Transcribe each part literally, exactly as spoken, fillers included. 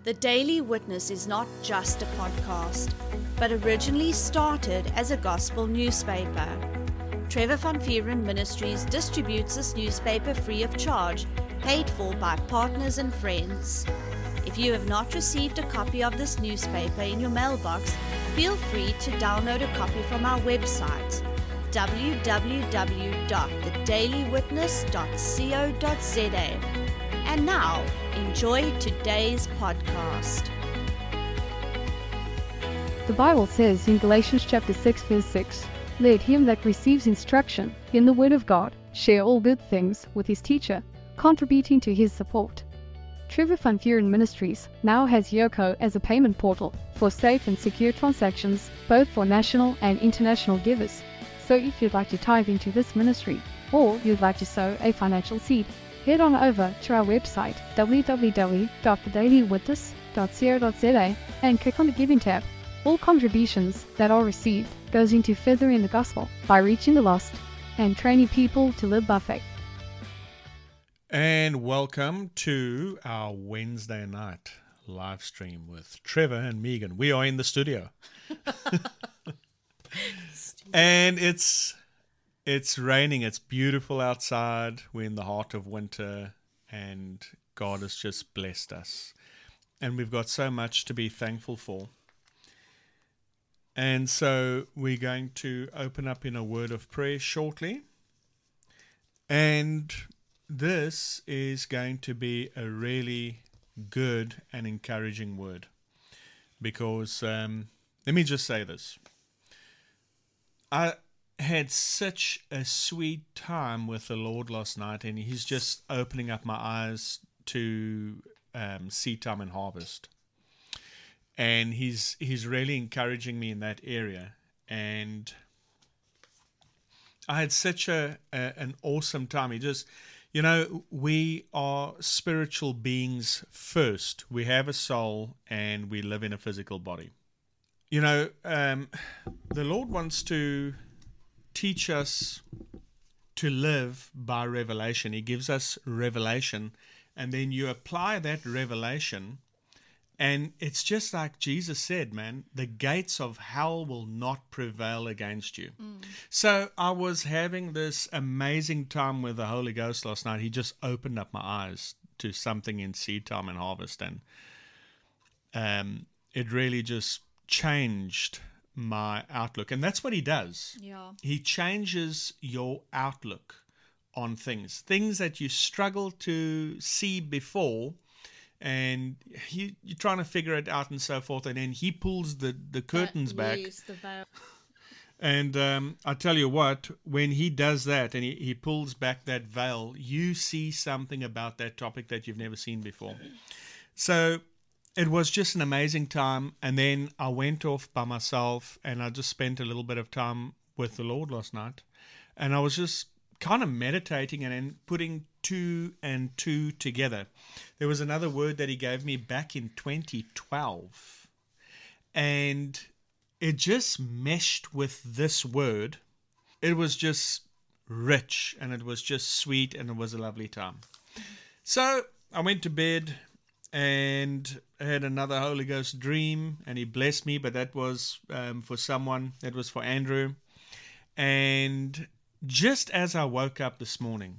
The Daily Witness is not just a podcast, but originally started as a gospel newspaper. Trevor Van Vuuren Ministries distributes this newspaper free of charge, paid for by partners and friends. If you have not received a copy of this newspaper in your mailbox, feel free to download a copy from our website, w w w dot the daily witness dot co dot z a. And now, enjoy today's podcast. The Bible says in Galatians chapter six verse six, "Let him that receives instruction in the word of God share all good things with his teacher, contributing to his support." Trevor Van Vuuren Ministries now has Yoco as a payment portal for safe and secure transactions, both for national and international givers. So if you'd like to tithe into this ministry, or you'd like to sow a financial seed, head on over to our website, w w w dot the daily witness dot co dot z a, and click on the Giving tab. All contributions that are received goes into furthering the gospel by reaching the lost and training people to live by faith. And welcome to our Wednesday night live stream with Trevor and Megan. We are in the studio. And it's it's raining. It's beautiful outside. We're in the heart of winter, and God has just blessed us. And we've got so much to be thankful for. And so we're going to open up in a word of prayer shortly. And this is going to be a really good and encouraging word. Because, um, let me just say this. I had such a sweet time with the Lord last night, and He's just opening up my eyes to um, seed time and harvest. And he's he's really encouraging me in that area. And I had such a, a an awesome time. He just, you know, we are spiritual beings first. We have a soul and we live in a physical body. You know, um, the Lord wants to teach us to live by revelation. He gives us revelation, and then you apply that revelation. And it's just like Jesus said, man, the gates of hell will not prevail against you. Mm. So I was having this amazing time with the Holy Ghost last night. He just opened up my eyes to something in seed time and harvest. And um, it really just changed my outlook. And that's what he does. Yeah. He changes your outlook on things. Things that you struggle to see before. And he, you're trying to figure it out and so forth, and then he pulls the, the curtains back. Yes, the veil. And um, I tell you what, when he does that and he, he pulls back that veil, you see something about that topic that you've never seen before. So it was just an amazing time. And then I went off by myself, and I just spent a little bit of time with the Lord last night. And I was just kind of meditating and then putting two and two together. There was another word that he gave me back in twenty twelve, and it just meshed with this word. It was just rich, and it was just sweet, and it was a lovely time. So I went to bed and I had another Holy Ghost dream, and he blessed me, but that was um, for someone. That was for Andrew. And just as I woke up this morning,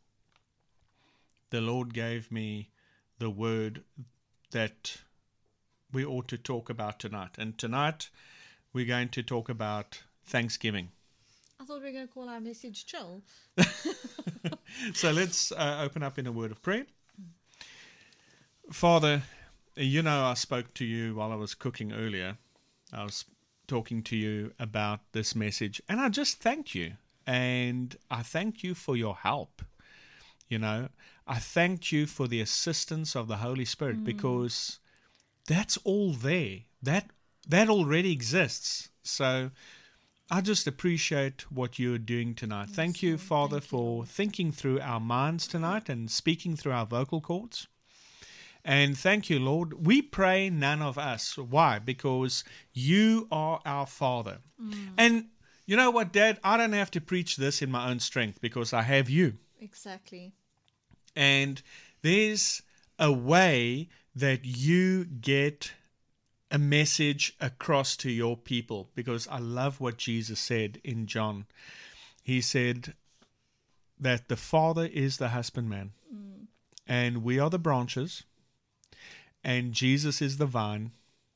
the Lord gave me the word that we ought to talk about tonight. And tonight, we're going to talk about Thanksgiving. I thought we were going to call our message chill. So let's uh, open up in a word of prayer. Father, you know I spoke to you while I was cooking earlier. I was talking to you about this message, and I just thanked you. And I thank you for your help. You know, I thanked you for the assistance of the Holy Spirit, mm. because that's all there. That that already exists. So I just appreciate what you're doing tonight. Yes, thank you, Father, thank for you. thinking through our minds tonight and speaking through our vocal cords. And thank you, Lord. We pray none of us. Why? Because you are our Father. Mm. And you know what, Dad? I don't have to preach this in my own strength because I have you. Exactly. And there's a way that you get a message across to your people, because I love what Jesus said in John. He said that the Father is the husbandman, mm. and we are the branches, and Jesus is the vine,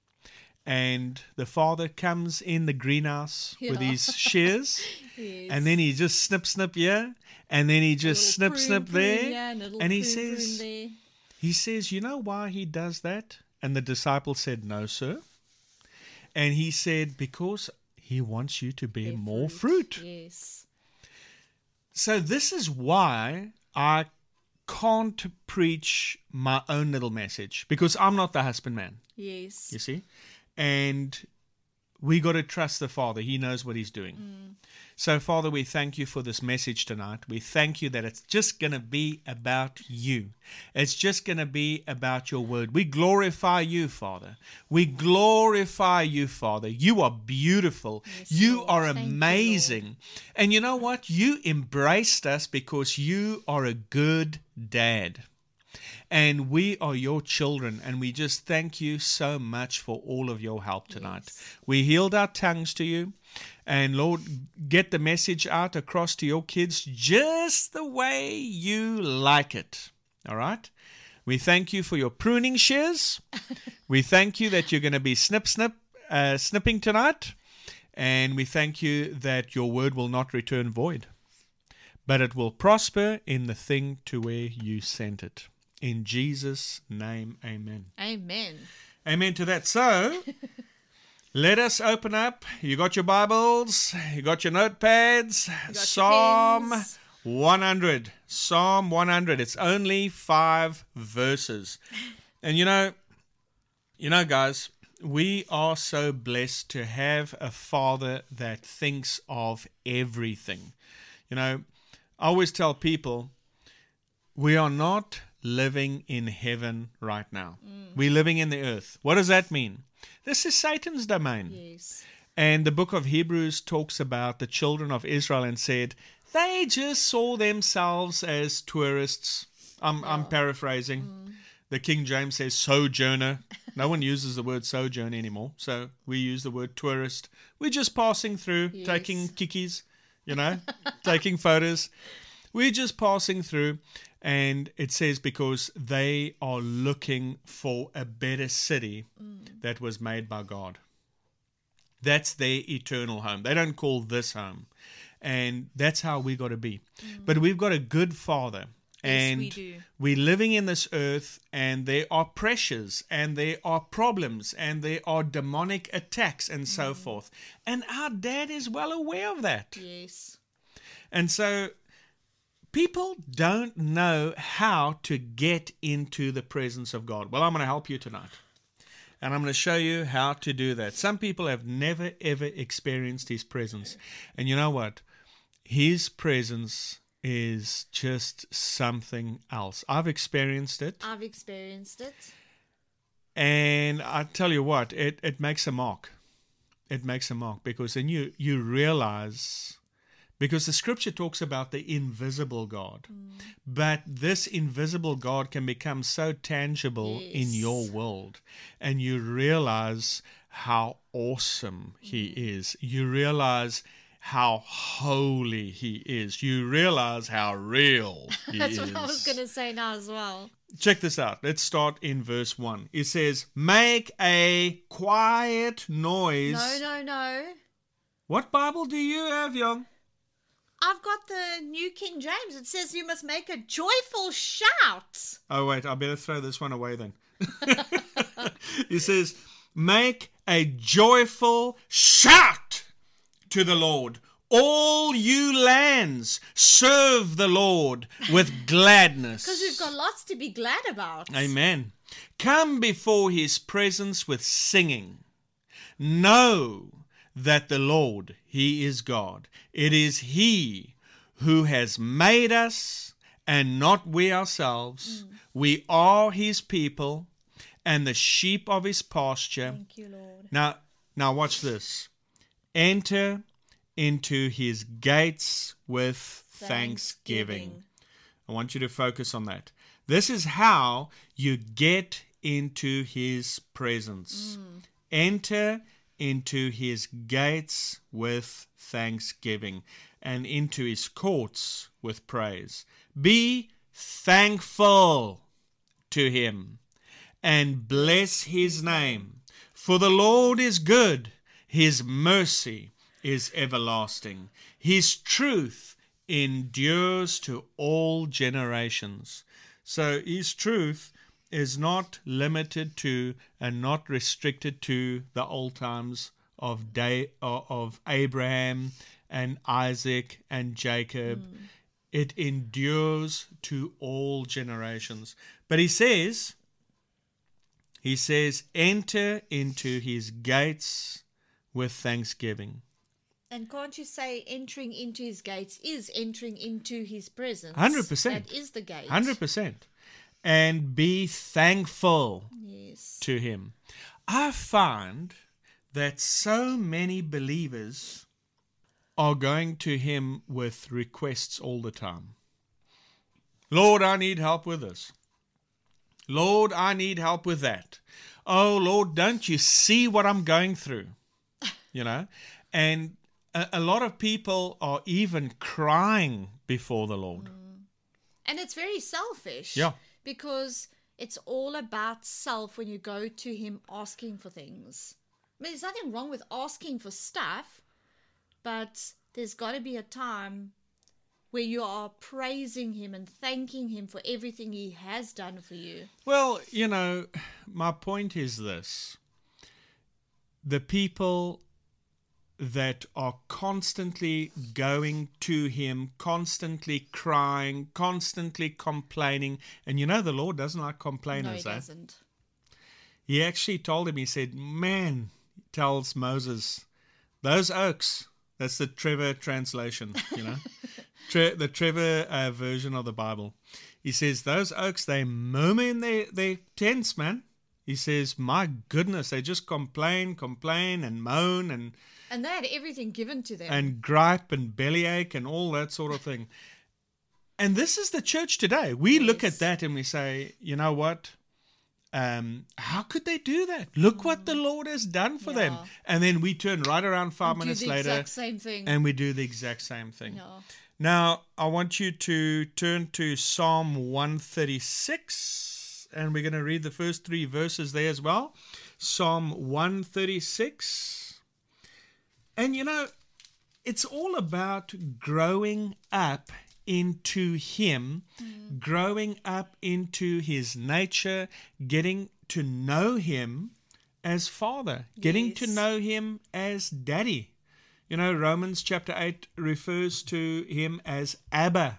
and the Father comes in the greenhouse yeah. with his shears, yes. and then he just snip, snip here, and then he just snip, prune, snip prune, there, yeah, and, and he prune, says, prune he says, you know why he does that? And the disciple said, no, sir. And he said, because he wants you to bear Their more fruit. fruit. Yes. So this is why I can't preach my own little message, because I'm not the husbandman. Yes. You see? And we got to trust the Father. He knows what he's doing. Mm. So, Father, we thank you for this message tonight. We thank you that it's just going to be about you. It's just going to be about your word. We glorify you, Father. We glorify you, Father. You are beautiful. Yes, you Lord. are amazing. You, and you know what? You embraced us because you are a good dad. And we are your children, and we just thank you so much for all of your help tonight. Yes. We healed our tongues to you, and Lord, get the message out across to your kids just the way you like it. All right? We thank you for your pruning shears. We thank you that you're going to be snip, snip, uh, snipping tonight. And we thank you that your word will not return void, but it will prosper in the thing to where you sent it. In Jesus' name, amen. Amen. Amen to that. So, let us open up. You got your Bibles. You got your notepads. You got Psalm your pens. one hundred. Psalm one hundred. It's only five verses. And you know, you know, guys, we are so blessed to have a Father that thinks of everything. You know, I always tell people, we are not living in heaven right now. Mm. We're living in the earth. What does that mean? This is Satan's domain. Yes. And the book of Hebrews talks about the children of Israel and said, they just saw themselves as tourists. I'm, yeah. I'm paraphrasing. Mm. The King James says sojourner. No one uses the word sojourn anymore. So we use the word tourist. We're just passing through, yes. taking kikis, you know, taking photos. We're just passing through. And it says because they are looking for a better city mm. that was made by God. That's their eternal home. They don't call this home. And that's how we got to be. Mm. But we've got a good Father. And yes, we do. We're living in this earth, and there are pressures, and there are problems, and there are demonic attacks, and mm. so forth. And our dad is well aware of that. Yes. And so people don't know how to get into the presence of God. Well, I'm going to help you tonight. And I'm going to show you how to do that. Some people have never, ever experienced His presence. And you know what? His presence is just something else. I've experienced it. I've experienced it. And I tell you what, it, it makes a mark. It makes a mark because then you, you realize... Because the scripture talks about the invisible God. Mm. But this invisible God can become so tangible yes. in your world. And you realize how awesome mm. He is. You realize how holy He is. You realize how real He That's is. That's what I was going to say now as well. Check this out. Let's start in verse one. It says, make a quiet noise. No, no, no. What Bible do you have, Young? I've got the New King James. It says you must make a joyful shout. Oh, wait. I better throw this one away then. It says, make a joyful shout to the Lord. All you lands, serve the Lord with gladness. Because we've got lots to be glad about. Amen. Come before His presence with singing. Know that the Lord, He is God. It is He who has made us and not we ourselves. Mm. We are His people and the sheep of His pasture. Thank you, Lord. Now, now watch this. Enter into His gates with thanksgiving. thanksgiving. I want you to focus on that. This is how you get into his presence. Mm. Enter into his gates with thanksgiving, and into his courts with praise. Be thankful to him, and bless his name. For the Lord is good, his mercy is everlasting. His truth endures to all generations. So his truth is not limited to and not restricted to the old times of day of Abraham and Isaac and Jacob. Mm. It endures to all generations. But he says, he says, enter into his gates with thanksgiving. And can't you say entering into his gates is entering into his presence? one hundred percent. That is the gate. one hundred percent. And be thankful yes. to him. I find that so many believers are going to him with requests all the time. Lord, I need help with this. Lord, I need help with that. Oh, Lord, don't you see what I'm going through? You know, and a, a lot of people are even crying before the Lord. Mm. And it's very selfish. Yeah. Because it's all about self when you go to him asking for things. I mean, there's nothing wrong with asking for stuff, but there's got to be a time where you are praising him and thanking him for everything he has done for you. Well, you know, my point is this. The people that are constantly going to him, constantly crying, constantly complaining. And you know the Lord doesn't like complainers. No, he eh? doesn't. He actually told him, he said, man, he tells Moses, those oaks, that's the Trevor translation, you know, Tre- the Trevor uh, version of the Bible. He says, those oaks, they murmur in their, their tents, man. He says, my goodness, they just complain, complain and moan and And they had everything given to them. And gripe and bellyache and all that sort of thing. And this is the church today. We yes. look at that and we say, you know what? Um, how could they do that? Look mm. what the Lord has done for yeah. them. And then we turn right around five and minutes do the later. Exact same thing. And we do the exact same thing. Yeah. Now, I want you to turn to Psalm one thirty-six. And we're going to read the first three verses there as well. Psalm one thirty-six. And you know, it's all about growing up into him, mm. growing up into his nature, getting to know him as Father, yes. getting to know him as Daddy. You know, Romans chapter eight refers to him as Abba.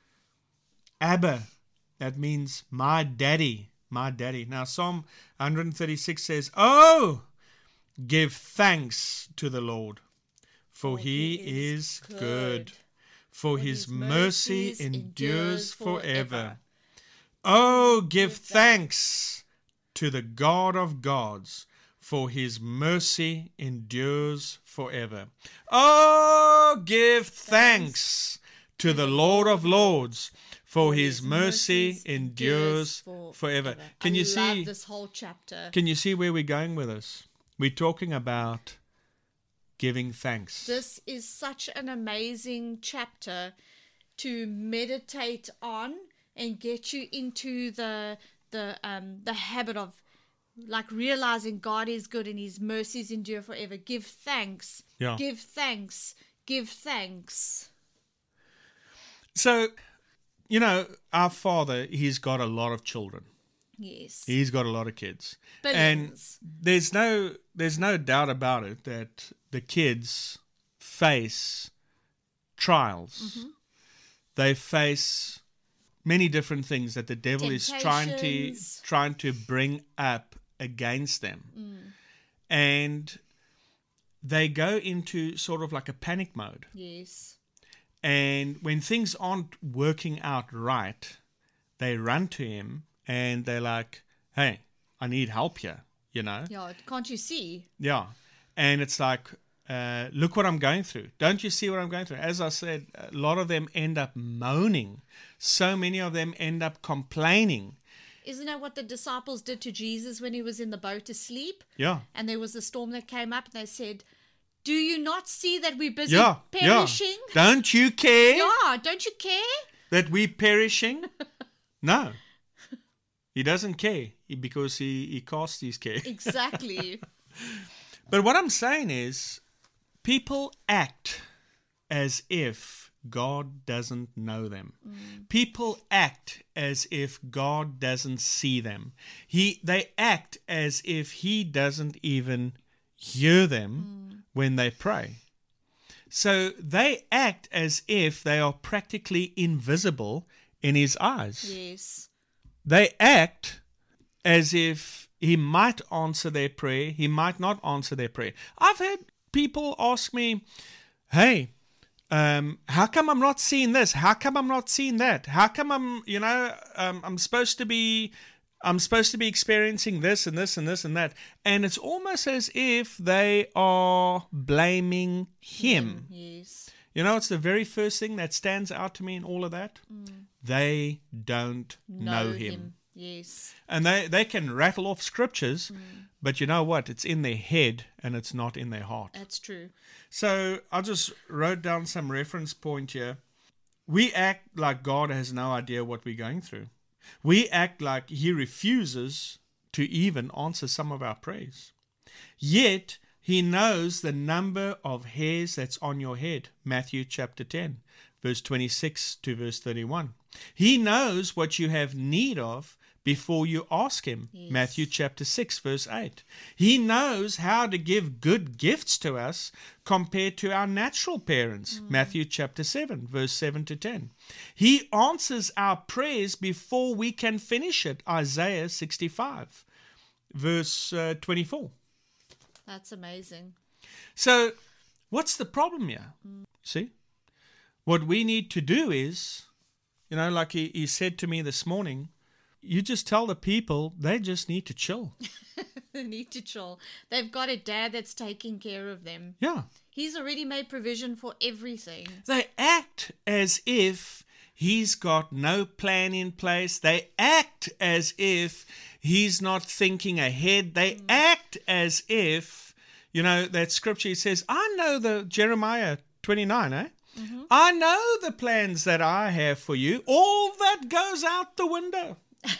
Abba, that means my daddy, my daddy. Now, Psalm one thirty-six says, oh, give thanks to the Lord, for he is good, for his mercy endures forever. Oh, give thanks to the God of gods, for his mercy endures forever. Oh, give thanks to the Lord of lords, for his mercy endures forever. Can you see? I love this whole chapter. Can you see where we're going with this? We're talking about giving thanks. This is such an amazing chapter to meditate on and get you into the the um the habit of like realizing God is good and his mercies endure forever. Give thanks. Yeah. Give thanks. Give thanks. So, you know, our Father, he's got a lot of children. Yes. He's got a lot of kids. Billions. And there's no there's no doubt about it that the kids face trials. Mm-hmm. They face many different things that the devil is trying to trying to bring up against them. Mm. And they go into sort of like a panic mode. Yes. And when things aren't working out right, they run to him and they're like, hey, I need help here, you know? Yeah, can't you see? Yeah. And it's like, uh, look what I'm going through. Don't you see what I'm going through? As I said, a lot of them end up moaning. So many of them end up complaining. Isn't that what the disciples did to Jesus when he was in the boat asleep? Yeah. And there was a storm that came up, and they said, "Do you not see that we're busy Yeah. perishing?" Yeah. Don't you care Yeah, don't you care? that we're perishing? No. He doesn't care because he, he casts his care. Exactly. But what I'm saying is, people act as if God doesn't know them. Mm. People act as if God doesn't see them. He, they act as if He doesn't even hear them mm. when they pray. So they act as if they are practically invisible in His eyes. Yes. They act as if He might answer their prayer, He might not answer their prayer. I've had people ask me, hey, um, how come I'm not seeing this? How come I'm not seeing that? How come I'm, you know, um, I'm supposed to be, I'm supposed to be experiencing this and this and this and that. And it's almost as if they are blaming Him. Mm, yes. You know, it's the very first thing that stands out to me in all of that. Mm. They don't know, know him. him. Yes. And they, they can rattle off scriptures, mm. but you know what? It's in their head and it's not in their heart. That's true. So I just wrote down some reference point here. We act like God has no idea what we're going through. We act like He refuses to even answer some of our prayers. Yet He knows the number of hairs that's on your head. Matthew chapter ten, verse twenty-six to verse thirty-one. He knows what you have need of before you ask Him. Yes. Matthew chapter six, verse eight. He knows how to give good gifts to us compared to our natural parents. Mm. Matthew chapter seven, verse seven to ten. He answers our prayers before we can finish it. Isaiah sixty-five, verse uh, twenty-four. That's amazing. So, what's the problem here? Mm. See? What we need to do is, you know, like he, he said to me this morning, you just tell the people they just need to chill. They need to chill. They've got a dad that's taking care of them. Yeah. He's already made provision for everything. They act as if He's got no plan in place. They act as if He's not thinking ahead. They mm. act as if, you know, that scripture says, I know the Jeremiah twenty-nine, eh? Mm-hmm. I know the plans that I have for you. All that goes out the window.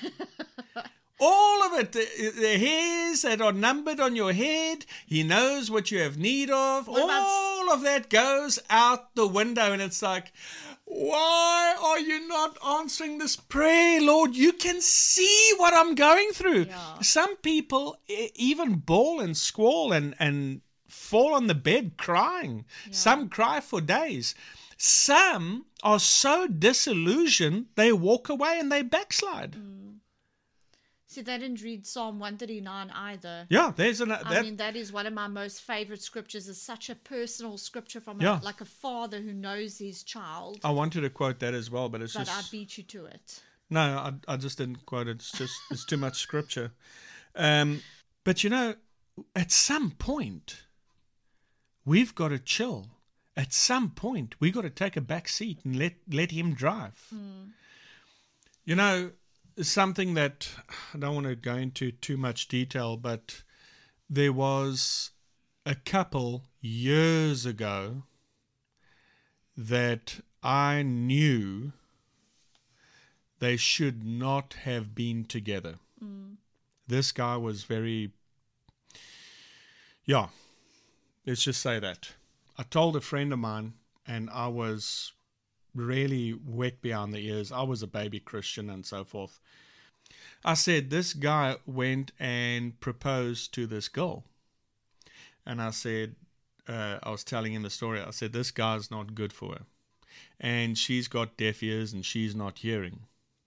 All of it, the, the hairs that are numbered on your head, He knows what you have need of. What All about... of that goes out the window. And it's like, why are you not answering this prayer, Lord? You can see what I'm going through. Yeah. Some people even bawl and squall and, and fall on the bed crying. Yeah. Some cry for days. Some are so disillusioned, they walk away and they backslide. Mm. See, they didn't read Psalm one thirty-nine either. Yeah, there's an. That, I mean, that is one of my most favorite scriptures. It's such a personal scripture from yeah. a, like a father who knows his child. I wanted to quote that as well, but it's but just. But I beat you to it. No, I, I just didn't quote it. It's just it's too much scripture. Um, but you know, at some point, we've got to chill. At some point, we've got to take a back seat and let let Him drive. Mm. You know. Something that I don't want to go into too much detail, but there was a couple years ago that I knew they should not have been together. Mm. This guy was very, yeah, let's just say that. I told a friend of mine, and I was really wet behind the ears. I was a baby Christian and so forth. I said, this guy went and proposed to this girl. And I said, uh, I was telling him the story. I said, this guy's not good for her. And she's got deaf ears and she's not hearing.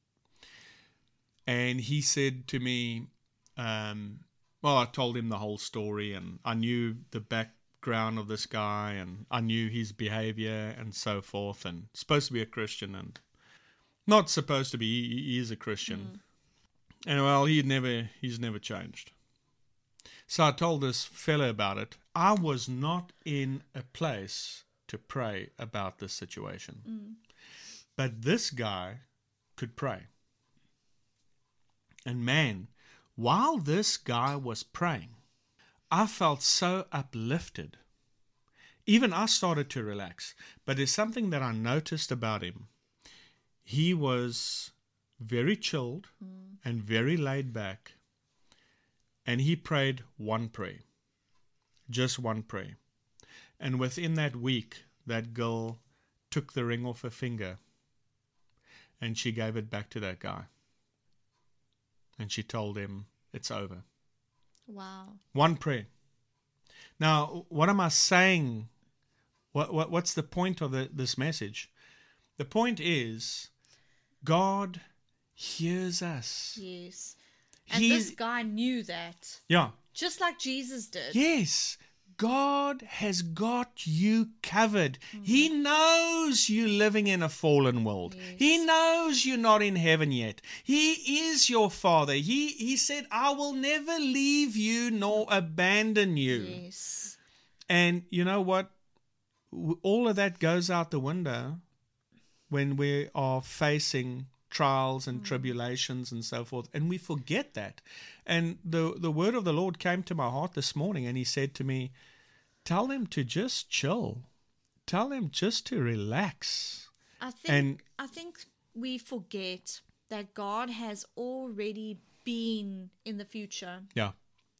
And he said to me, um, well, I told him the whole story and I knew the background of this guy and I knew his behavior and so forth, and supposed to be a Christian and not supposed to be, he, he is a Christian. Mm. And well, he never, he's never changed. So I told this fellow about it. I was not in a place to pray about this situation. Mm. But this guy could pray. And man, while this guy was praying, I felt so uplifted. Even I started to relax. But there's something that I noticed about him. He was very chilled mm. and very laid back. And he prayed one prayer. Just one prayer. And within that week, that girl took the ring off her finger. And she gave it back to that guy. And she told him, it's over. Wow. One prayer. Now, what am I saying? What, what What's the point of the, this message? The point is, God hears us. Yes. And He, this guy knew that. Yeah. Just like Jesus did. Yes. God has got you covered. Mm-hmm. He knows you're living in a fallen world. Yes. He knows you're not in heaven yet. He is your Father. He, he said, I will never leave you nor abandon you. Yes. And you know what? All of that goes out the window when we are facing trials and mm. tribulations and so forth, and we forget that. And the the word of the Lord came to my heart this morning, and he said to me, tell them to just chill. Tell them just to relax. I think and, I think we forget that God has already been in the future. Yeah.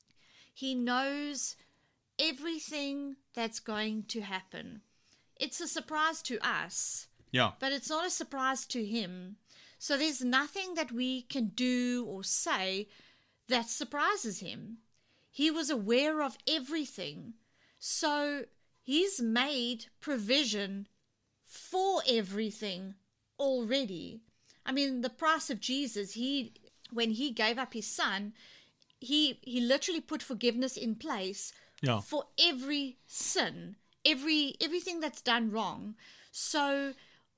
He knows everything that's going to happen. It's a surprise to us. Yeah. But it's not a surprise to him. So there's nothing that we can do or say that surprises him. He was aware of everything. So he's made provision for everything already. I mean, the price of Jesus, he when he gave up his son, he he literally put forgiveness in place yeah. for every sin, every everything that's done wrong. So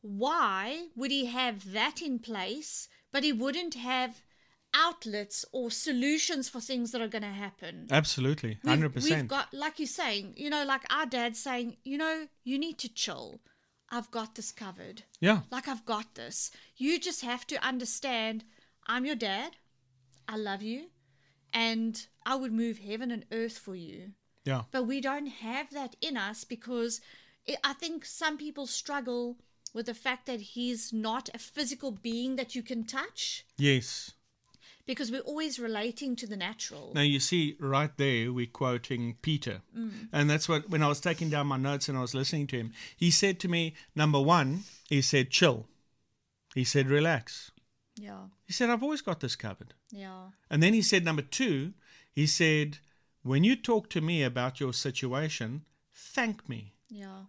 why would he have that in place, but he wouldn't have outlets or solutions for things that are going to happen? Absolutely, one hundred percent. We've, we've got, like you're saying, you know, like our dad saying, you know, you need to chill. I've got this covered. Yeah. Like, I've got this. You just have to understand, I'm your dad. I love you. And I would move heaven and earth for you. Yeah. But we don't have that in us because it, I think some people struggle with the fact that he's not a physical being that you can touch. Yes. Because we're always relating to the natural. Now, you see, right there, we're quoting Peter. Mm. And that's what, when I was taking down my notes and I was listening to him, he said to me, number one, he said, chill. He said, relax. Yeah. He said, I've always got this covered. Yeah. And then he said, number two, he said, when you talk to me about your situation, thank me. Yeah.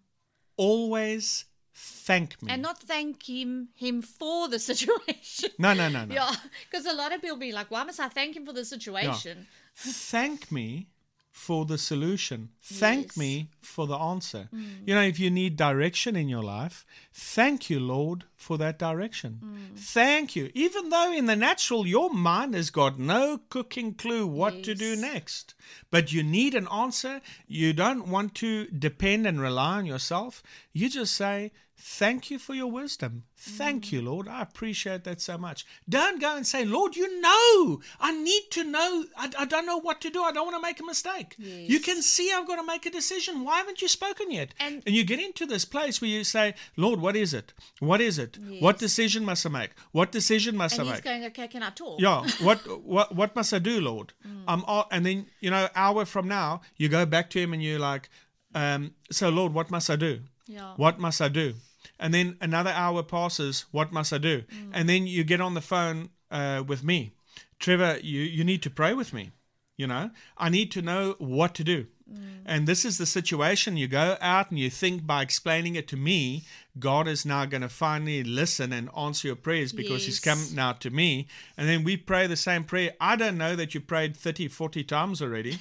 Always thank me. And not thank him him for the situation. No, no, no, no. Yeah, because a lot of people be like, why must I thank him for the situation? Yeah. Thank me for the solution. Thank Yes. me for the answer. Mm. You know, if you need direction in your life, thank you, Lord, for that direction. Mm. Thank you. Even though in the natural, your mind has got no cooking clue what Yes. to do next. But you need an answer. You don't want to depend and rely on yourself. You just say, thank you for your wisdom. Thank mm. you, Lord. I appreciate that so much. Don't go and say, Lord, you know, I need to know. I, I don't know what to do. I don't want to make a mistake. Yes. You can see I've got to make a decision. Why haven't you spoken yet? And, and you get into this place where you say, Lord, what is it? What is it? Yes. What decision must I make? What decision must and I he's make? going, okay, can I talk? Yeah. What what what must I do, Lord? Mm. Um, oh, and then, you know, hour from now, you go back to him and you're like, um, so Lord, what must I do? Yeah. What must I do? And then another hour passes. What must I do? Mm. And then you get on the phone uh, with me. Trevor, you, you need to pray with me. You know, I need to know what to do. Mm. And this is the situation. You go out and you think by explaining it to me, God is now going to finally listen and answer your prayers because Yes. he's come now to me. And then we pray the same prayer. I don't know that you prayed thirty, forty times already.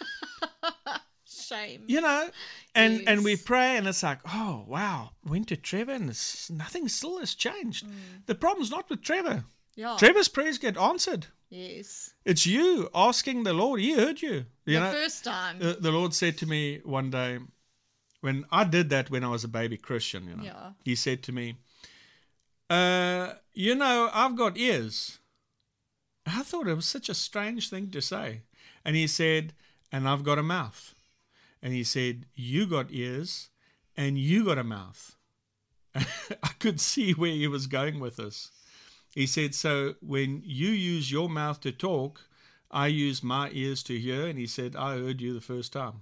Shame. You know, and, Yes. and we pray and it's like, oh, wow, went to Trevor and it's, nothing still has changed. Mm. The problem's not with Trevor. Yeah. Trevor's prayers get answered. Yes. It's you asking the Lord. He heard you. You the know, first time. uh, the Lord said to me one day, when I did that when I was a baby Christian, you know, Yeah. he said to me, uh, you know, I've got ears. I thought it was such a strange thing to say. And he said, and I've got a mouth. And he said, you got ears and you got a mouth. I could see where he was going with this. He said, so when you use your mouth to talk, I use my ears to hear. And he said, I heard you the first time.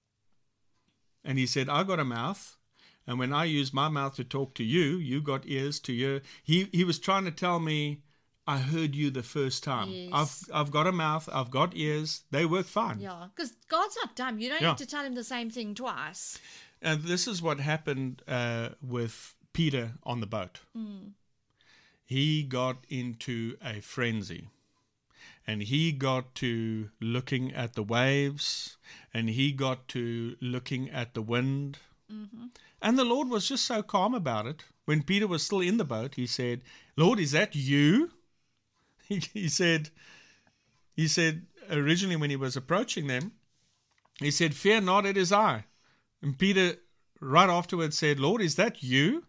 And he said, I got a mouth. And when I use my mouth to talk to you, you got ears to hear. He, he was trying to tell me, I heard you the first time. Yes. I've I've got a mouth. I've got ears. They work fine. Yeah, because God's not dumb. You don't Yeah. have to tell him the same thing twice. And this is what happened uh, with Peter on the boat. Mm. He got into a frenzy. And he got to looking at the waves. And he got to looking at the wind. Mm-hmm. And the Lord was just so calm about it. When Peter was still in the boat, he said, Lord, is that you? He, he said, he said, originally when he was approaching them, he said, fear not, it is I. And Peter right afterwards said, Lord, is that you?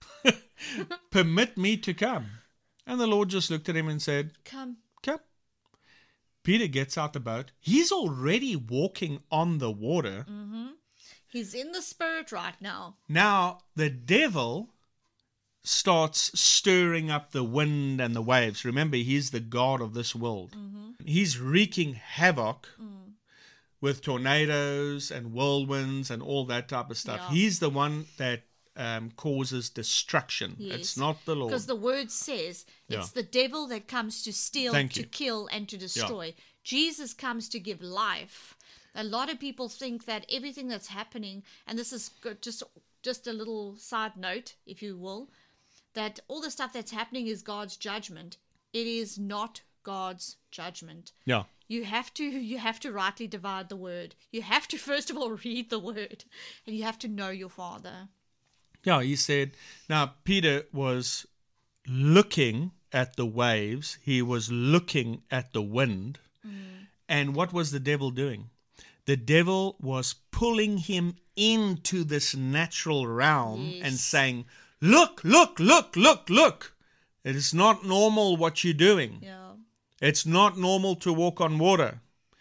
Permit me to come. And the Lord just looked at him and said, Come. come. Peter gets out the boat. He's already walking on the water. Mm-hmm. He's in the spirit right now. Now, the devil starts stirring up the wind and the waves. Remember, he's the god of this world. Mm-hmm. He's wreaking havoc Mm. with tornadoes and whirlwinds and all that type of stuff. Yeah. He's the one that um, causes destruction. Yes. It's not the Lord. Because the word says it's Yeah. the devil that comes to steal, Thank to you. kill, and to destroy. Jesus comes to give life. A lot of people think that everything that's happening, and this is go- just just a little side note, if you will, that all the stuff that's happening is God's judgment. It is not God's judgment. Yeah. You have to you have to rightly divide the word. You have to first of all read the word, and you have to know your Father. Yeah, he said, now Peter was looking at the waves. He was looking at the wind. Mm. And what was the devil doing? The devil was pulling him into this natural realm Yes. and saying, look, look, look, look, look. It is not normal what you're doing. Yeah. It's not normal to walk on water.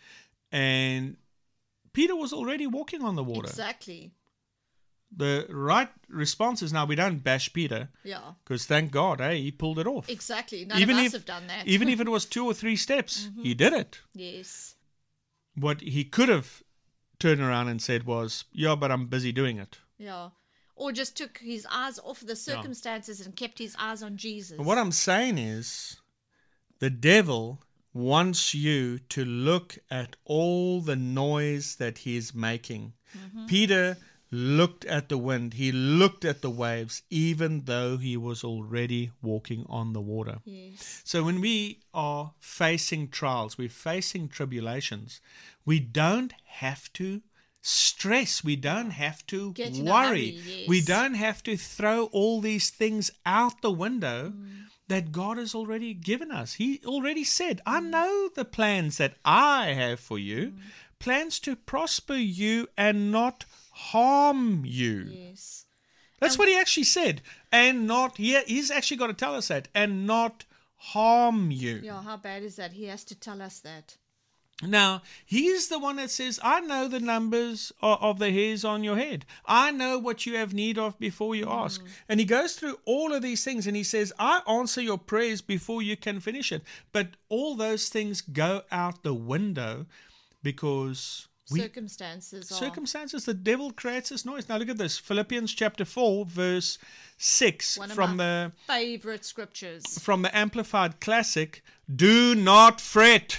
And Peter was already walking on the water. Exactly. The right response is now we don't bash Peter Yeah. because thank God, hey, he pulled it off. Exactly. None Even of us if- have done that. Even if it was two or three steps, he did it. Yes. What he could have turned around and said was, yeah, but I'm busy doing it. Yeah. Or just took his eyes off the circumstances and kept his eyes on Jesus. But what I'm saying is, the devil wants you to look at all the noise that he's making. Peter looked at the wind. He looked at the waves, even though he was already walking on the water. Yes. So when we are facing trials, we're facing tribulations, we don't have to stress. We don't have to Get in a worry. hurry, yes. We don't have to throw all these things out the window Mm. that God has already given us. He already said, I know the plans that I have for you, Mm. plans to prosper you and not harm you. Yes. That's what he actually said. And not, he, he's actually got to tell us that, and not harm you. Yeah, how bad is that? He has to tell us that. Now, he's the one that says, I know the numbers of, of the hairs on your head. I know what you have need of before you ask. And he goes through all of these things and he says, I answer your prayers before you can finish it. But all those things go out the window because we Circumstances are... circumstances, the devil creates this noise. Now look at this. Philippians chapter four, verse six One of from my the favorite scriptures. from the Amplified Classic. Do not fret.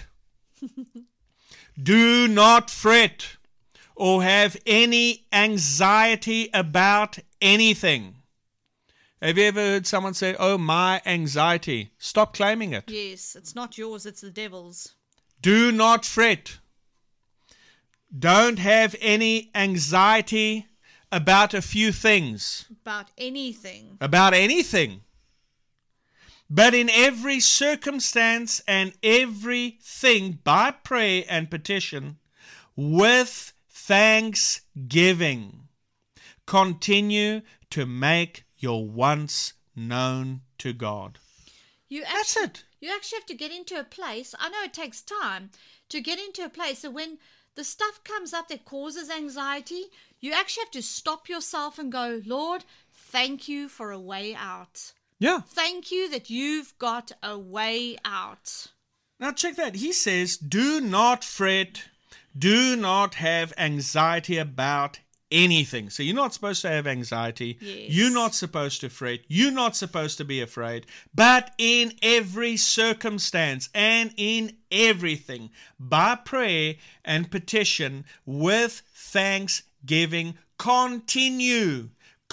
Do not fret or have any anxiety about anything. Have you ever heard someone say, oh, my anxiety? Stop claiming it. Yes, it's not yours, it's the devil's. Do not fret. Don't have any anxiety about a few things, About anything. about anything. But in every circumstance and everything by prayer and petition, with thanksgiving, continue to make your wants known to God. You That's actually, it. You actually have to get into a place. I know it takes time to get into a place that when the stuff comes up that causes anxiety, you actually have to stop yourself and go, Lord, thank you for a way out. Yeah. Thank you that you've got a way out. Now check that. He says, do not fret. Do not have anxiety about anything. So you're not supposed to have anxiety. Yes. You're not supposed to fret. You're not supposed to be afraid. But in every circumstance and in everything, by prayer and petition with thanksgiving, continue,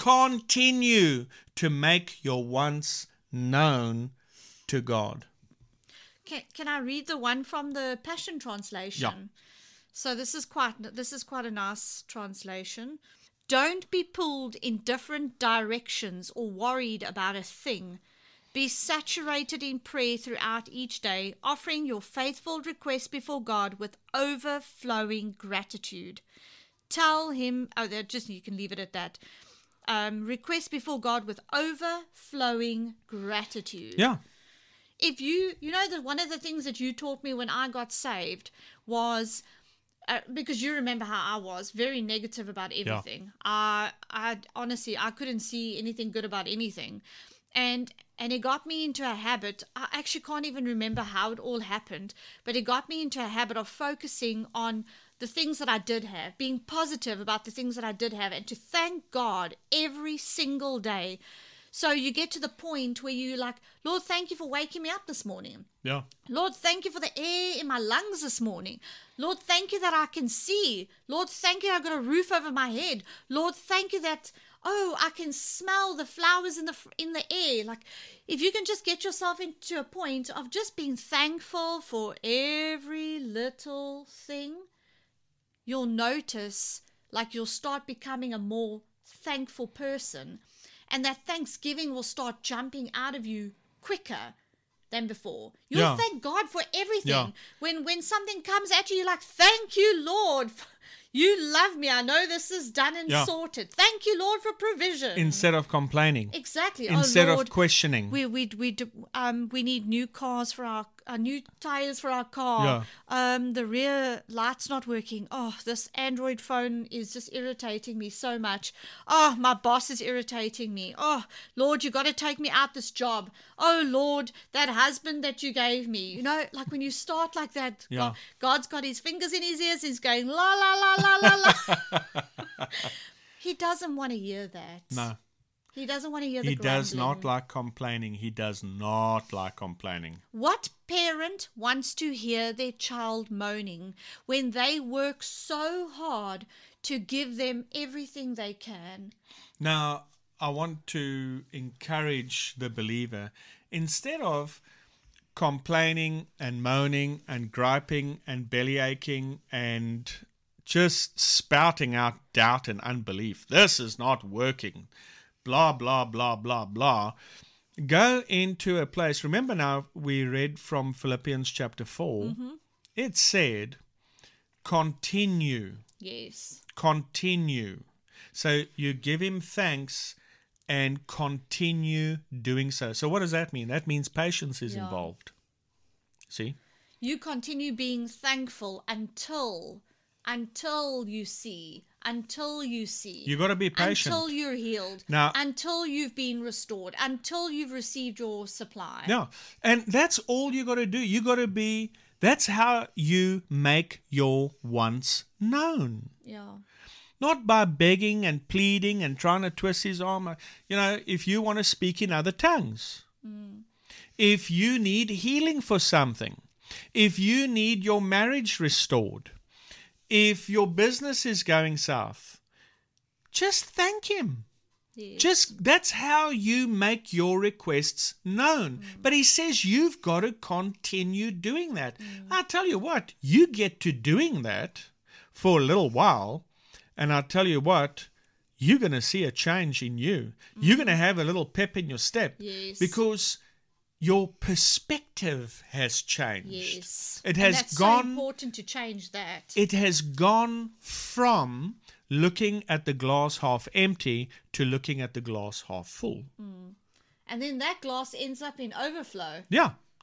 continue to make your wants known to God. Can, can I read the one from the Passion Translation? Yeah. So this is quite this is quite a nice translation. Don't be pulled in different directions or worried about a thing. Be saturated in prayer throughout each day, offering your faithful requests before God with overflowing gratitude. Tell him, oh, just you can leave it at that. Um, request before God with overflowing gratitude. Yeah. If you, you know that one of the things that you taught me when I got saved was, uh, because you remember how I was, very negative about everything. Yeah. I, I honestly, I couldn't see anything good about anything. And and it got me into a habit, I actually can't even remember how it all happened, but it got me into a habit of focusing on the things that I did have, being positive about the things that I did have, and to thank God every single day. So you get to the point where you like, Lord, thank you for waking me up this morning. Yeah. Lord, thank you for the air in my lungs this morning. Lord, thank you that I can see. Lord, thank you I got a roof over my head. Lord, thank you that, oh, I can smell the flowers in the in the air. Like, if you can just get yourself into a point of just being thankful for every little thing, you'll notice, like, you'll start becoming a more thankful person. And that thanksgiving will start jumping out of you quicker than before. You'll Yeah. thank God for everything. Yeah. When when something comes at you, you're like, thank you, Lord. You love me. I know this is done and Yeah. sorted. Thank you, Lord, for provision. Instead of complaining. Exactly. Instead oh, Lord, of questioning. we we we do- um we need new cars for our uh, new tires for our car. Yeah. Um, the rear light's not working. Oh, this Android phone is just irritating me so much. Oh, my boss is irritating me. Oh, Lord, you got to take me out this job. Oh, Lord, that husband that you gave me. You know, like when you start like that, Yeah. God, God's got his fingers in his ears. He's going la la la la la la. He doesn't want to hear that. No. He doesn't want to hear the He does grumbling. not like complaining. He does not like complaining. What parent wants to hear their child moaning when they work so hard to give them everything they can? Now, I want to encourage the believer, instead of complaining and moaning and griping and belly aching and just spouting out doubt and unbelief, this is not working, blah, blah, blah, blah, blah. Go into a place. Remember now, we read from Philippians chapter four. Mm-hmm. It said, continue, Yes. continue. So you give him thanks and continue doing so. So what does that mean? That means patience is Yeah. involved. See? You continue being thankful until, until you see, until you see. You got to be patient. Until you're healed. Now- until you've been restored. Until you've received your supply. Yeah. And that's all you got to do. You got to be, that's how you make your wants known. Yeah. Not by begging and pleading and trying to twist his arm. You know, if you want to speak in other tongues, Mm. if you need healing for something, if you need your marriage restored, if your business is going south, just thank him. Yes. Just that's how you make your requests known. Mm. But he says you've got to continue doing that. Mm. I tell you what, you get to doing that for a little while, and I tell you what, you're going to see a change in you. Mm. You're going to have a little pep in your step. Yes. Because your perspective has changed. Yes. It And has that's gone so important to change that. it has gone from looking at the glass half empty to looking at the glass half full. And then that glass ends up in overflow. Yeah.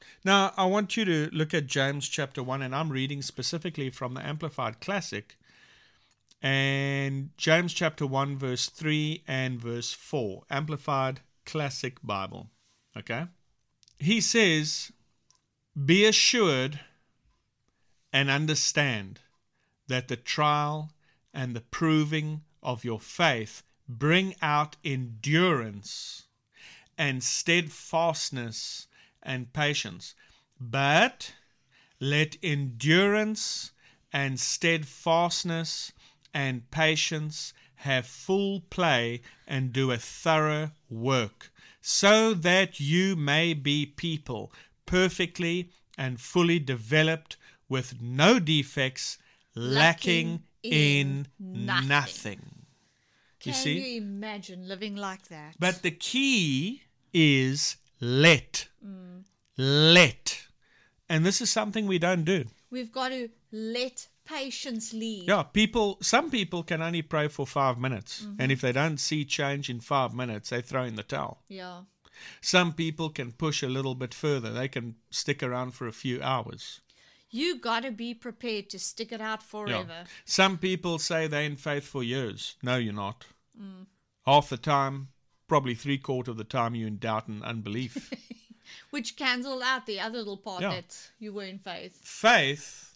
Now, I want you to look at James chapter one, and I'm reading specifically from the Amplified Classic. And James chapter one, verse three and verse four. Amplified Classic Bible. Okay? He says, "Be assured and understand that the trial and the proving of your faith bring out endurance and steadfastness and patience. But let endurance and steadfastness and patience have full play and do a thorough work, so that you may be people perfectly and fully developed, with no defects, lacking, lacking in, in nothing." nothing. Can you see? you imagine living like that? But the key is let. Mm. Let. And this is something we don't do. We've got to let patience lead. Yeah, people. Some people can only pray for five minutes. Mm-hmm. And if they don't see change in five minutes, they throw in the towel. Yeah. Some people can push a little bit further. They can stick around for a few hours. You got to be prepared to stick it out forever. Yeah. Some people say they're in faith for years. No, you're not. Mm. Half the time, probably three quarter of the time, you're in doubt and unbelief. Which cancelled out the other little part Yeah. that you were in faith. Faith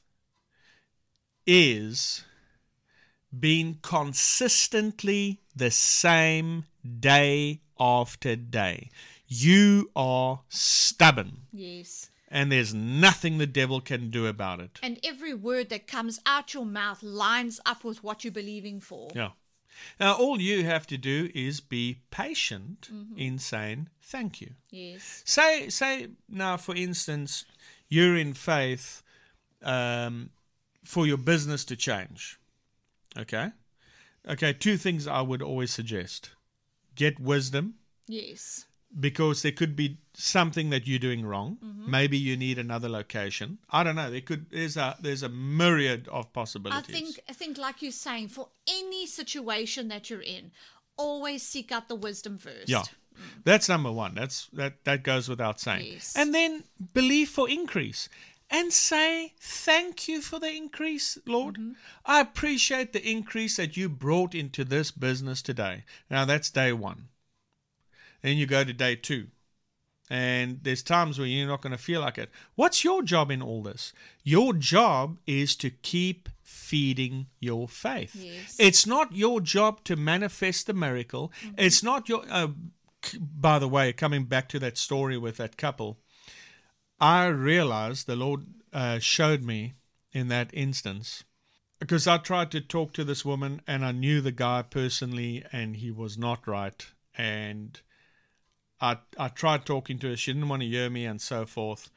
is being consistently the same day after day. You are stubborn. Yes. And there's nothing the devil can do about it. And every word that comes out your mouth lines up with what you're believing for. Yeah. Now, all you have to do is be patient mm-hmm. in saying thank you. Yes. Say, say now, for instance, you're in faith um, for your business to change. Okay? Okay, two things I would always suggest. Get wisdom. Yes. Because there could be something that you're doing wrong. Mm-hmm. Maybe you need another location. I don't know. There could there's a there's a myriad of possibilities. I think I think like you're saying, for any situation that you're in, always seek out the wisdom first. Yeah. Mm. That's number one. That's that that goes without saying. Yes. And then believe for increase. And say, thank you for the increase, Lord. Mm-hmm. I appreciate the increase that you brought into this business today. Now that's day one. Then you go to day two. And there's times where you're not going to feel like it. What's your job in all this? Your job is to keep feeding your faith. Yes. It's not your job to manifest the miracle. Mm-hmm. It's not your... Uh, by the way, coming back to that story with that couple, I realized the Lord uh, showed me in that instance, because I tried to talk to this woman and I knew the guy personally and he was not right. And I I tried talking to her. She didn't want to hear me and so forth.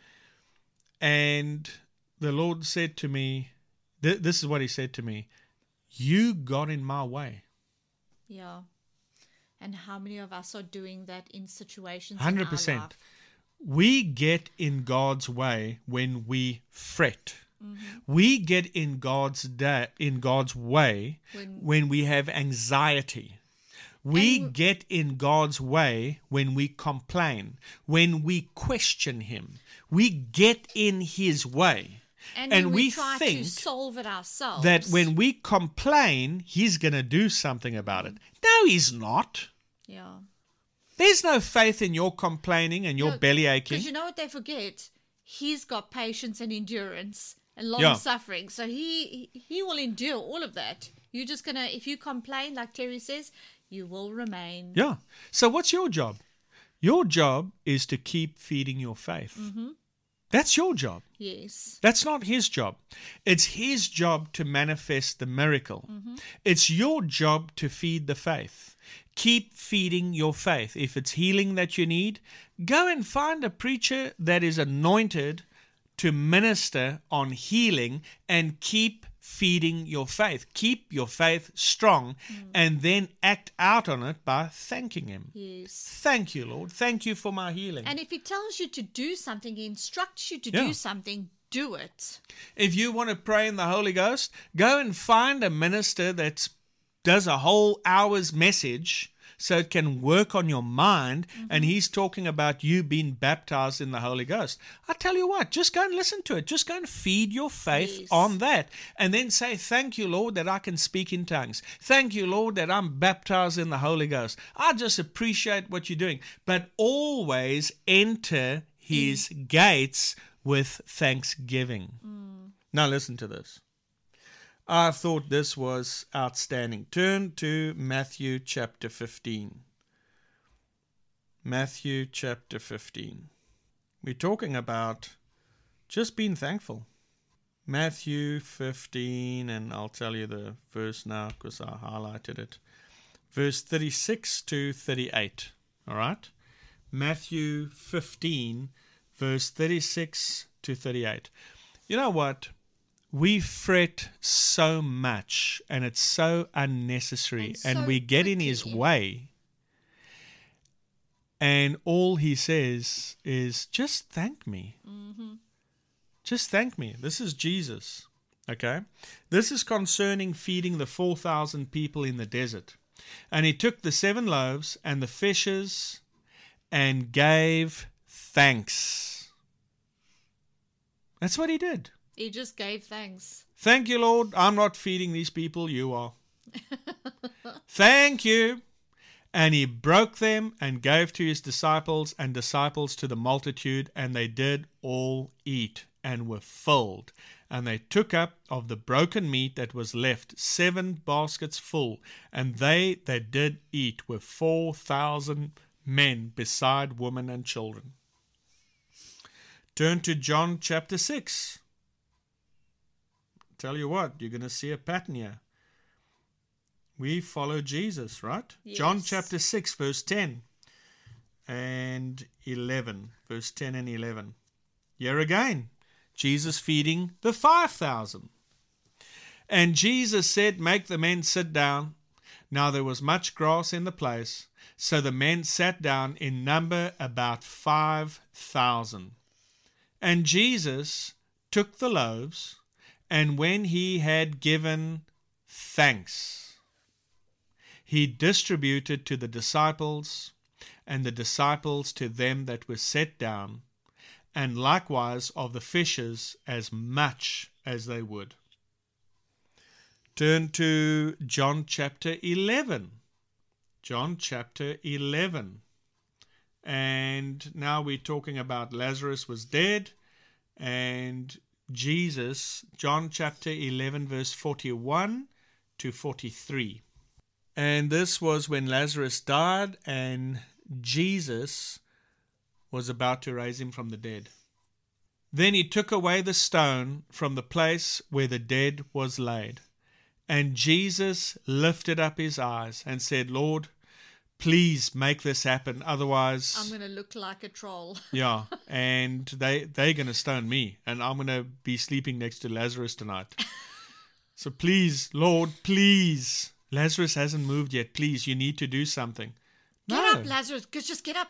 And the Lord said to me, th- this is what he said to me, you got in my way. Yeah. And how many of us are doing that in situations one hundred in our percent. life? We get in God's way when we fret. Mm-hmm. We get in God's da- in God's way when, when we have anxiety. We and get in God's way when we complain, when we question Him. We get in His way. And, and we, we try think to solve it ourselves. that when we complain, He's going to do something about it. No, He's not. Yeah. There's no faith in your complaining and your no, belly aching. Because you know what they forget? He's got patience and endurance and long Yeah. suffering. So he he will endure all of that. You're just going to, if you complain, like Terry says, you will remain. Yeah. So what's your job? Your job is to keep feeding your faith. Mm-hmm. That's your job. Yes. That's not His job. It's His job to manifest the miracle. Mm-hmm. It's your job to feed the faith. Keep feeding your faith. If it's healing that you need, go and find a preacher that is anointed to minister on healing and keep feeding your faith. Keep your faith strong mm. and then act out on it by thanking Him. Yes. Thank you, Lord. Thank you for my healing. And if He tells you to do something, He instructs you to Yeah. do something, do it. If you want to pray in the Holy Ghost, go and find a minister that does a whole hour's message so it can work on your mind. Mm-hmm. And he's talking about you being baptized in the Holy Ghost. I tell you what, just go and listen to it. Just go and feed your faith yes. on that. And then say, thank you, Lord, that I can speak in tongues. Thank you, Lord, that I'm baptized in the Holy Ghost. I just appreciate what you're doing. But always enter his mm. gates with thanksgiving. Mm. Now listen to this. I thought this was outstanding. Turn to Matthew chapter fifteen. Matthew chapter fifteen. We're talking about just being thankful. Matthew fifteen, and I'll tell you the verse now because I highlighted it. Verse thirty-six to thirty-eight. All right? Matthew fifteen, verse thirty-six to thirty-eight. You know what? We fret so much, and it's so unnecessary, and, so and we get quickly. in his way. And all he says is, just thank me. Mm-hmm. Just thank me. This is Jesus. Okay? This is concerning feeding the four thousand people in the desert. And he took the seven loaves and the fishes and gave thanks. That's what he did. He just gave thanks. Thank you, Lord. I'm not feeding these people. You are. Thank you. And he broke them and gave to his disciples, and disciples to the multitude, and they did all eat and were filled. And they took up of the broken meat that was left seven baskets full, and they that did eat were four thousand men, beside women and children. Turn to John chapter six. Tell you what, you're going to see a pattern here. We follow Jesus, right? Yes. John chapter six, verse ten and eleven. Verse ten and eleven. Here again, Jesus feeding the five thousand. And Jesus said, make the men sit down. Now there was much grass in the place, so the men sat down, in number about five thousand. And Jesus took the loaves, and when he had given thanks, he distributed to the disciples, and the disciples to them that were set down, and likewise of the fishes as much as they would. Turn to John chapter eleven. John chapter eleven. And now we're talking about Lazarus was dead, and Jesus, John chapter eleven, verse forty-one to forty-three. And this was when Lazarus died, and Jesus was about to raise him from the dead. Then he took away the stone from the place where the dead was laid. And Jesus lifted up his eyes and said, Lord, please make this happen. Otherwise, I'm going to look like a troll. Yeah, and they, they're going to stone me, and I'm going to be sleeping next to Lazarus tonight. So please, Lord, please. Lazarus hasn't moved yet. Please, you need to do something. Get no. up, Lazarus. Just get up.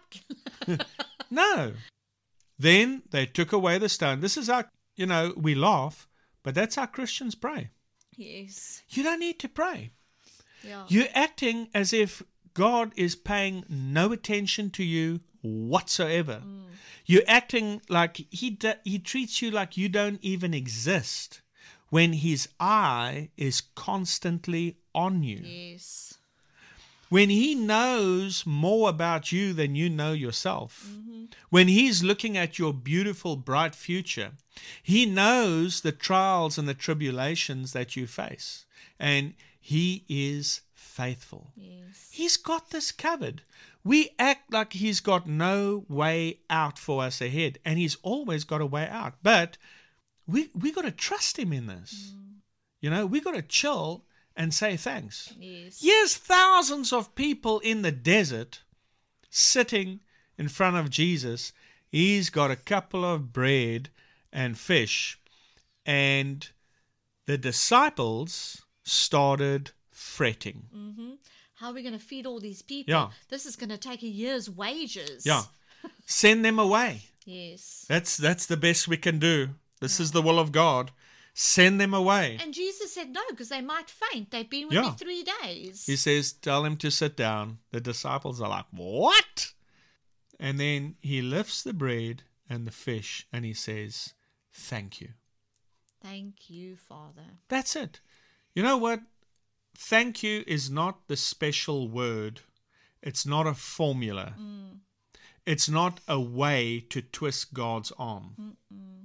No. Then they took away the stone. This is how, you know, we laugh, but that's how Christians pray. Yes. You don't need to pray. Yeah. You're acting as if God is paying no attention to you whatsoever. Mm. You're acting like he do, he treats you like you don't even exist, when his eye is constantly on you. Yes. When he knows more about you than you know yourself. Mm-hmm. When he's looking at your beautiful, bright future, he knows the trials and the tribulations that you face. And he is faithful. Yes. He's got this covered. We act like he's got no way out for us ahead, and he's always got a way out. But we we got to trust him in this. Mm. You know, we got to chill and say thanks. Yes. Yes, thousands of people in the desert sitting in front of Jesus. He's got a couple of bread and fish, and the disciples started fretting. Mm-hmm. How are we going to feed all these people? Yeah. This is going to take a year's wages. Yeah. Send them away. Yes. That's that's the best we can do. This yeah. is the will of God. Send them away. And Jesus said no, because they might faint. They've been with Yeah. me three days. He says, tell them to sit down. The disciples are like, what? And then he lifts the bread and the fish and he says, thank you. Thank you, Father. That's it. You know what? Thank you is not the special word. It's not a formula. Mm. It's not a way to twist God's arm. Mm-mm.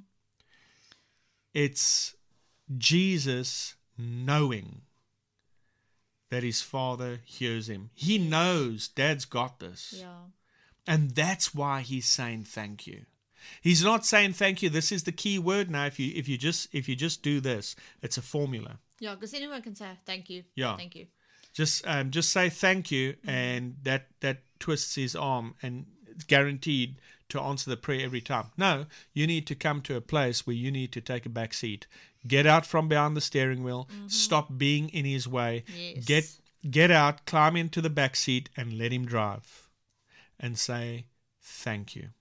It's Jesus knowing that his Father hears him. He knows Dad's got this. Yeah. And that's why he's saying thank you. He's not saying thank you. This is the key word now. If you if you just if you just do this, it's a formula. Yeah, because anyone can say thank you. Yeah. Thank you. Just um, just say thank you, Mm-hmm. and that that twists his arm, and it's guaranteed to answer the prayer every time. No, you need to come to a place where you need to take a back seat. Get out from behind the steering wheel. Mm-hmm. Stop being in his way. Yes. Get get out, climb into the back seat, and let him drive. And say thank you.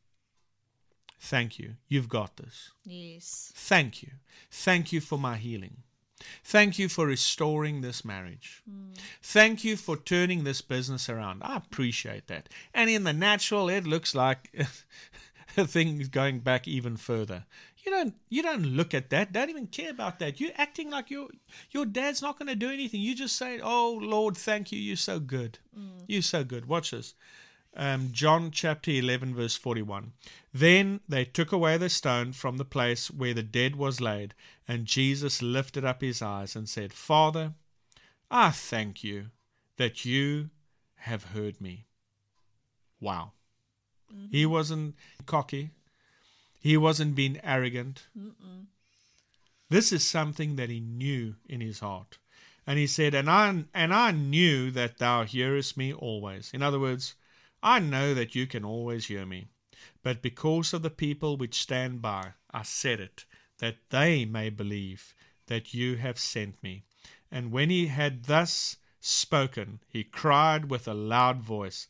Thank you. You've got this. Yes. Thank you. Thank you for my healing. Thank you for restoring this marriage. Mm. Thank you for turning this business around. I appreciate that. And in the natural, it looks like things going back even further. You don't you don't look at that. Don't even care about that. You're acting like your your dad's not going to do anything. You just say, "Oh Lord, thank you. You're so good. Mm. You're so good." Watch this. Um, John chapter eleven, verse forty-one. Then they took away the stone from the place where the dead was laid, and Jesus lifted up his eyes and said, Father, I thank you that you have heard me. Wow. Mm-hmm. He wasn't cocky. He wasn't being arrogant. Mm-mm. This is something that he knew in his heart. And he said, and I, and I knew that thou hearest me always. In other words, I know that you can always hear me, but because of the people which stand by, I said it, that they may believe that you have sent me. And when he had thus spoken, he cried with a loud voice,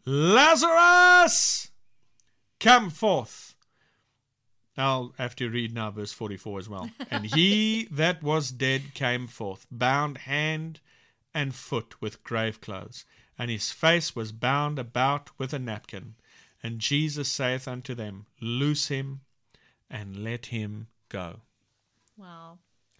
Lazarus, come forth. I'll have to read now verse forty-four as well. And he that was dead came forth, bound hand and foot with grave clothes, and his face was bound about with a napkin. And Jesus saith unto them, Loose him, and let him go. Wow.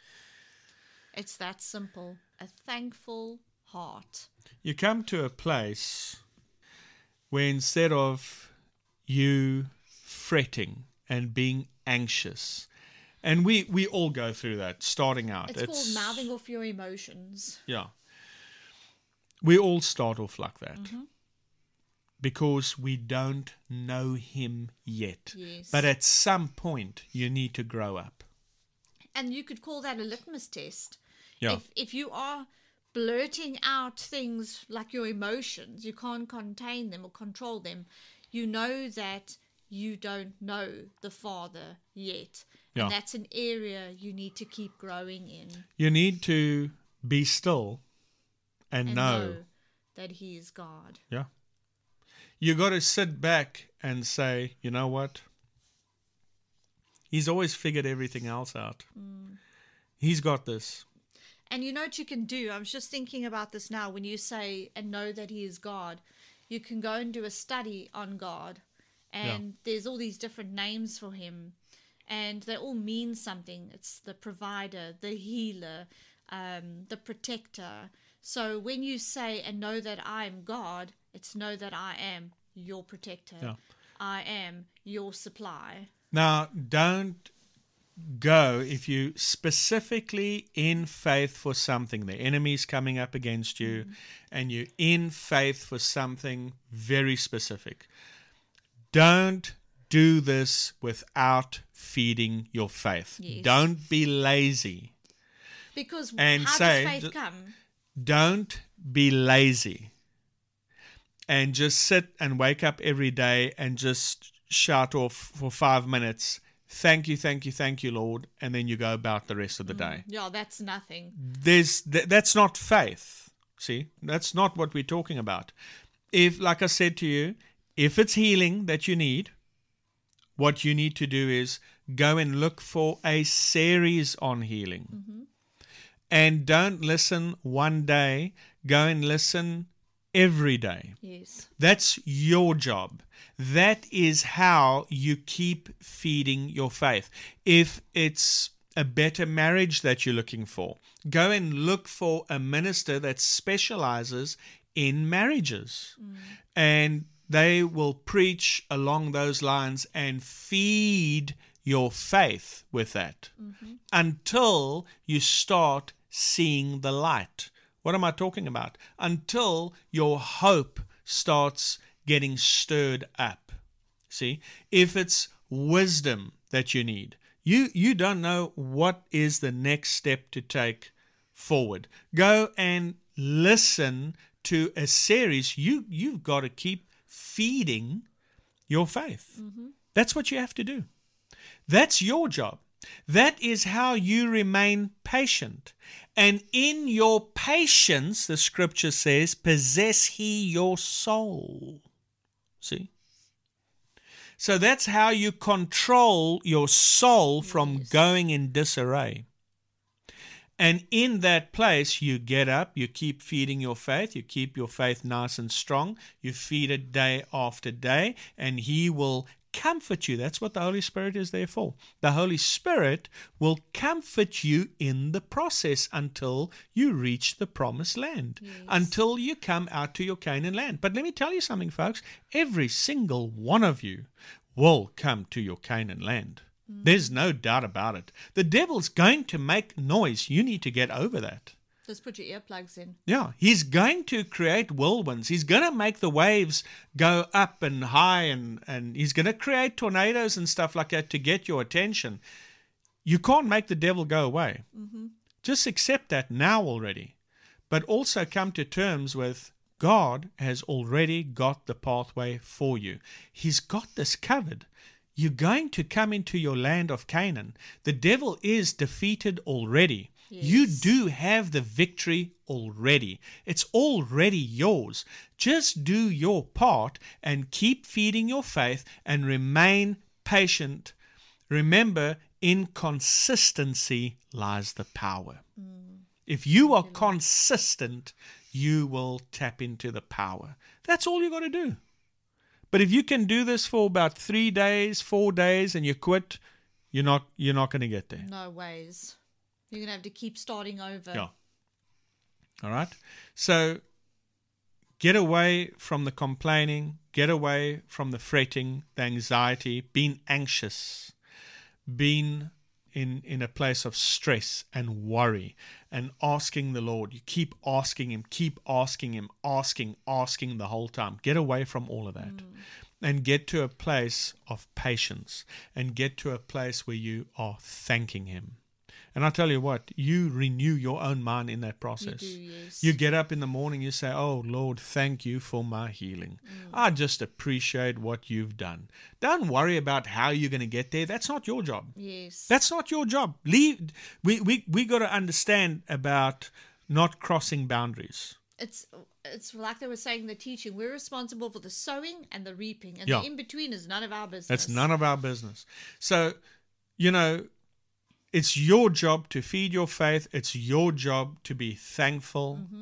It's that simple. A thankful heart. You come to a place where instead of you fretting and being anxious, and we, we all go through that, starting out. It's, it's called mouthing off your emotions. Yeah. We all start off like that. Mm-hmm. Because we don't know him yet. Yes. But at some point, you need to grow up. And you could call that a litmus test. Yeah. If, if you are blurting out things like your emotions, you can't contain them or control them, you know that you don't know the Father yet. Yeah. And that's an area you need to keep growing in. You need to be still and, And know. know that he is God. Yeah. You got to sit back and say, you know what? He's always figured everything else out. Mm. He's got this. And you know what you can do? I was just thinking about this now. When you say, and know that he is God, you can go and do a study on God. And yeah. there's all these different names for him. And they all mean something. It's the provider, the healer, um, the protector. So when you say, and know that I am God, it's know that I am your protector. Yeah. I am your supply. Now, don't go if you specifically in faith for something. The enemy's coming up against you, mm-hmm. and you're in faith for something very specific. Don't do this without feeding your faith. Yes. Don't be lazy. Because and how say, does faith come? Don't be lazy and just sit and wake up every day and just shout off for five minutes, thank you, thank you, thank you, Lord, and then you go about the rest of the day. Yeah, that's nothing. There's th- that's not faith. See, that's not what we're talking about. If, like I said to you, if it's healing that you need, what you need to do is go and look for a series on healing. Mm-hmm. And don't listen one day, go and listen every day. Yes. That's your job. That is how you keep feeding your faith. If it's a better marriage that you're looking for, go and look for a minister that specializes in marriages. Mm. And they will preach along those lines and feed your faith with that, mm-hmm. until you start seeing the light. What am I talking about? Until your hope starts getting stirred up. See, if it's wisdom that you need, you, you don't know what is the next step to take forward. Go and listen to a series. You, you've got to keep feeding your faith. Mm-hmm. That's what you have to do. That's your job. That is how you remain patient. And in your patience, the scripture says, possess he your soul. See? So that's how you control your soul from yes. going in disarray. And in that place, you get up, you keep feeding your faith, you keep your faith nice and strong, you feed it day after day, and he will comfort you. That's what the Holy Spirit is there for. The Holy Spirit will comfort you in the process until you reach the promised land, yes. until you come out to your Canaan land. But let me tell you something, folks. Every single one of you will come to your Canaan land. Mm. There's no doubt about it. The devil's going to make noise. You need to get over that. Just put your earplugs in. Yeah, he's going to create whirlwinds. He's going to make the waves go up and high, and, and he's going to create tornadoes and stuff like that to get your attention. You can't make the devil go away. Mm-hmm. Just accept that now already. But also come to terms with God has already got the pathway for you. He's got this covered. You're going to come into your land of Canaan. The devil is defeated already. Yes. You do have the victory already. It's already yours. Just do your part and keep feeding your faith and remain patient. Remember, in consistency lies the power. Mm. If you are consistent, you will tap into the power. That's all you got to do. But if you can do this for about three days, four days, and you quit, you're not you're not going to get there. No ways. You're going to have to keep starting over. Yeah. All right. So get away from the complaining. Get away from the fretting, the anxiety, being anxious, being in, in a place of stress and worry, and asking the Lord. You keep asking Him, keep asking Him, asking, asking the whole time. Get away from all of that. Mm. And get to a place of patience, and get to a place where you are thanking Him. And I tell you what, you renew your own mind in that process. You do, yes. You get up in the morning, you say, oh, Lord, thank you for my healing. Mm. I just appreciate what you've done. Don't worry about how you're going to get there. That's not your job. Yes. That's not your job. Leave. We we we got to understand about not crossing boundaries. It's it's like they were saying in the teaching, we're responsible for the sowing and the reaping. And yeah. the in-between is none of our business. That's none of our business. So, you know, it's your job to feed your faith. It's your job to be thankful. Mm-hmm.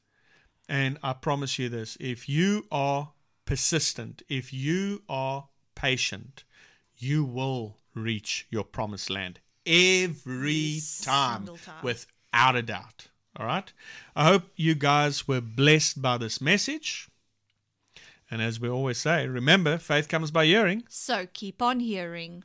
And I promise you this, if you are persistent, if you are patient, you will reach your promised land every time, time, without a doubt. All right? I hope you guys were blessed by this message. And as we always say, remember, faith comes by hearing. So keep on hearing.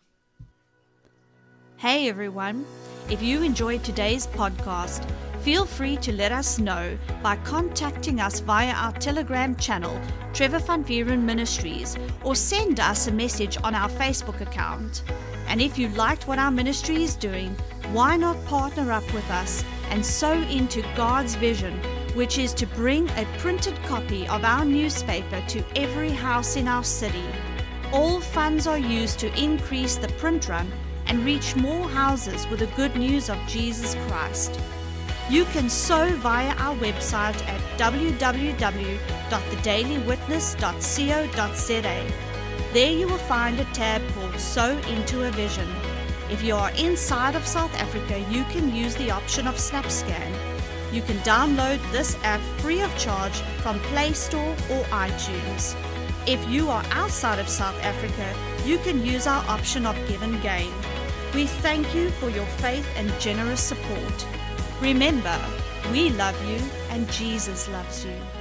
Hey everyone, if you enjoyed today's podcast, feel free to let us know by contacting us via our Telegram channel, Trevor Van Vieren Ministries, or send us a message on our Facebook account. And if you liked what our ministry is doing, why not partner up with us and sow into God's vision, which is to bring a printed copy of our newspaper to every house in our city. All funds are used to increase the print run and reach more houses with the good news of Jesus Christ. You can sow via our website at w w w dot the daily witness dot co dot z a. There you will find a tab called Sow into a Vision. If you are inside of South Africa, you can use the option of SnapScan. You can download this app free of charge from Play Store or iTunes. If you are outside of South Africa, you can use our option of Give and Gain. We thank you for your faith and generous support. Remember, we love you and Jesus loves you.